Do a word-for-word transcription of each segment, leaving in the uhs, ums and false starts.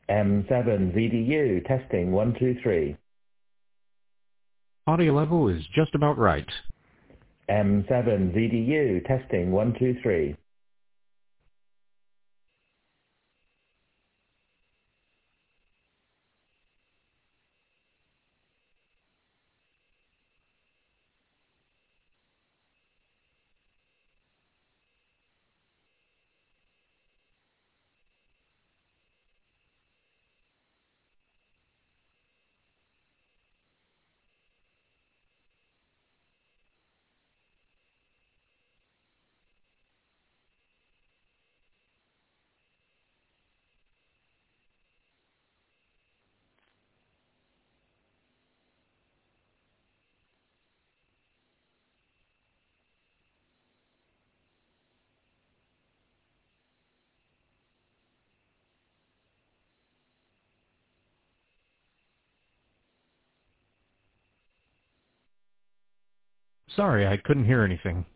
M seven V D U testing one two three. Audio level is just about right. M seven V D U testing one two three. Sorry, I couldn't hear anything.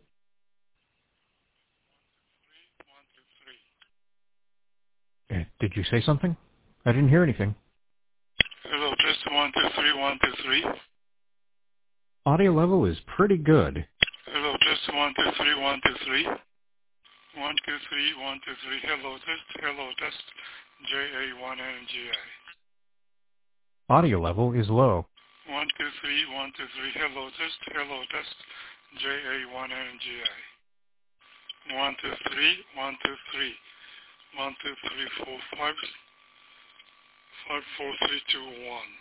One, two, three. Uh, Did you say something? I didn't hear anything. Hello, test one, two, three, one, two, three. Audio level is pretty good. Hello, test one, two, three, one, two, three. One, two, three, one, two, three. Hello, test. Hello, test. J A one N G I. Audio level is low. One, two, three, one, two, three. Hello, test. Hello, test. J A one N G I. One, two, three, one, two, three. One, two, three, four, five. Five, four, three, two, one.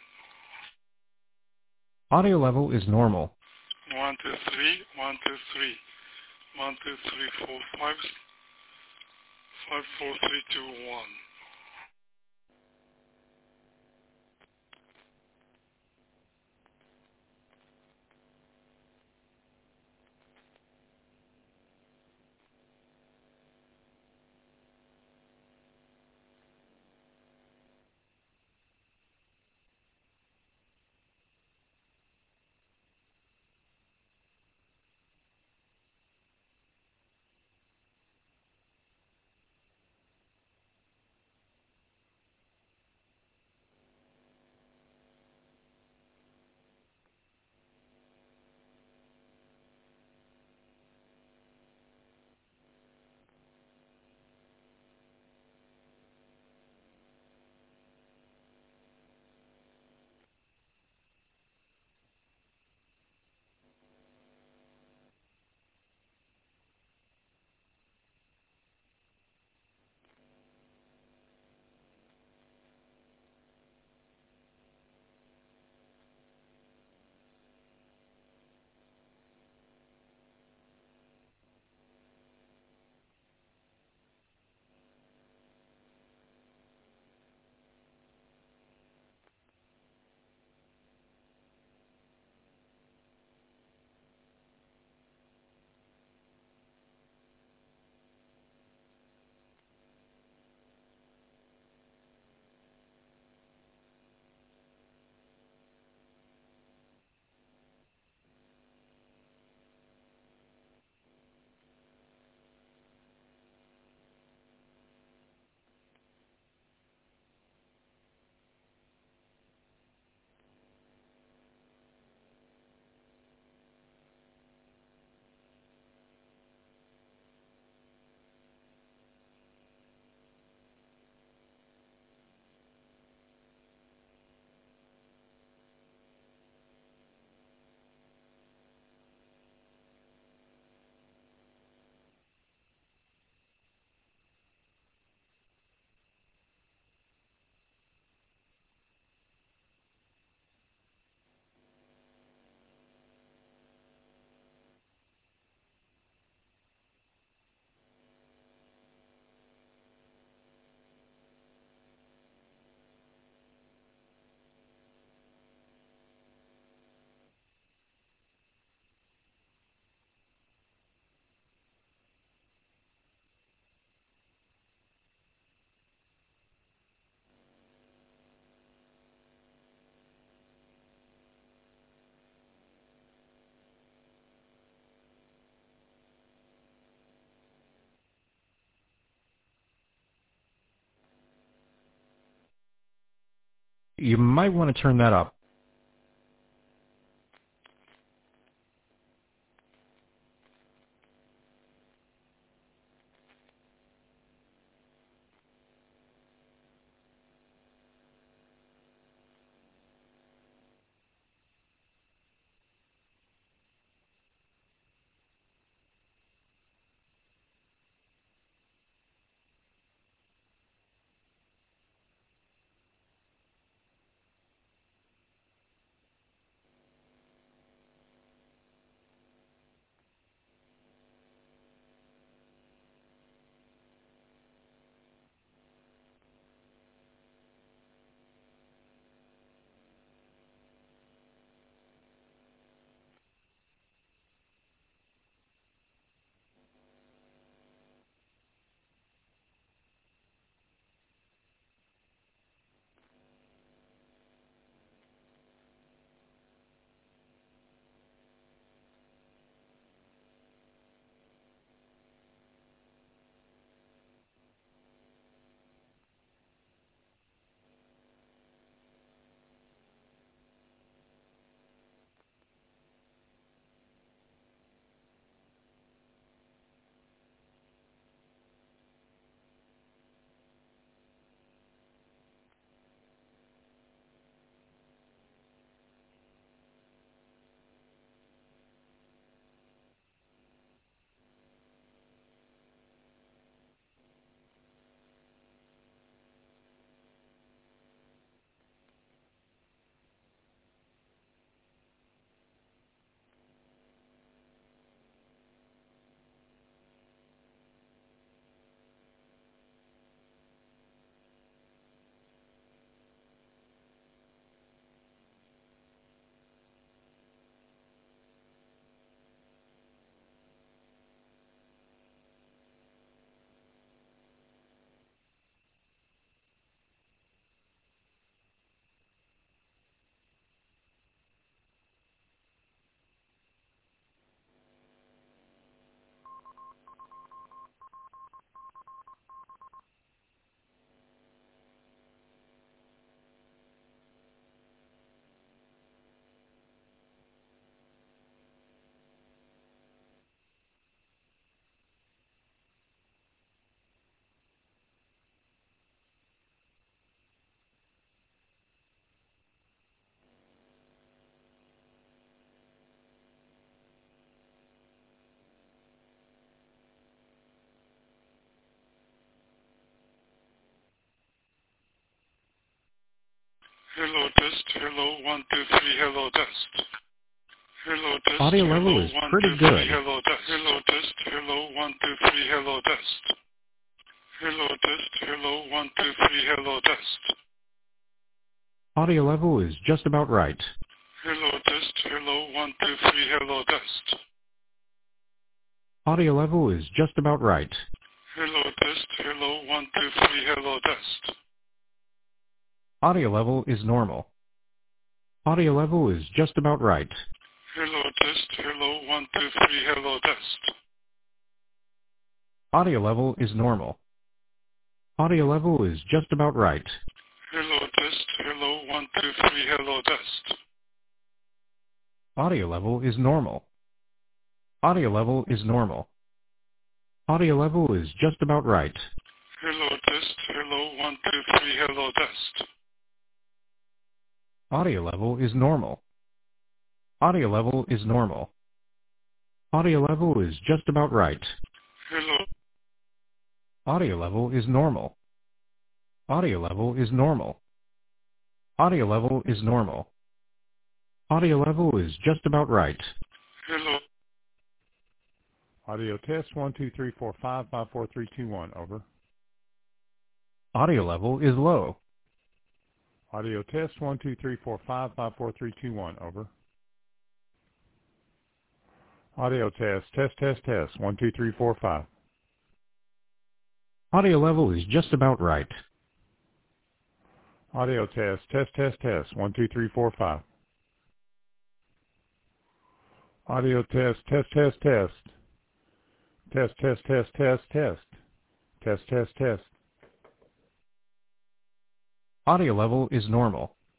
Audio level is normal. One, two, three, one, two, three. One, two, three, four, five. Five, four, three, two, one. You might want to turn that up. Hello test, hello, one, two, three, hello test. Hello test, Audio hello, level is one, pretty two, three, good. hello test. Hello test, hello, one, two, three, hello test. Hello test, hello, one, two, three, hello test. Audio level is just about right. Hello test, hello, one, two, three, hello test. Audio level is just about right. Hello test, hello, one, two, three, hello test. Audio level is normal. Audio level is just about right. Hello test, hello, one, two, three, hello test. Audio level is normal. Audio level is just about right. Hello test, hello, one, two, three, hello test. Audio level is normal. Audio level is normal. Audio level is just about right. Hello test, hello, one, two, three, hello test. Audio level is normal. Audio level is normal. Audio level is just about right. Hello. Audio level is normal. Audio level is normal. Audio level is normal. Audio level is just about right. Hello. Audio test one two three four five five four three two one. Over. Audio level is low. Audio test one two three four five five four three two one. Over. Audio test test test test one two three four five. Audio level is just about right. Audio test test test test one two three four five. Audio test test test test. Test test test test test. Test test test. Audio level is normal.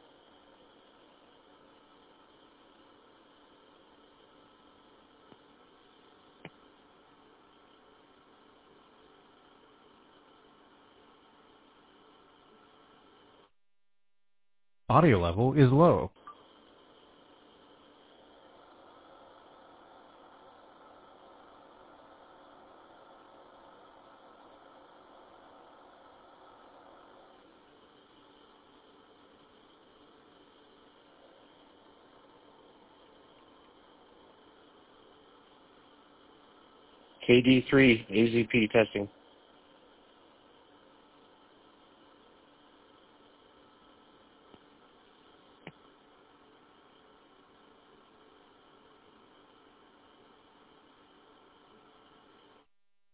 Audio level is low. K D three, A Z P testing.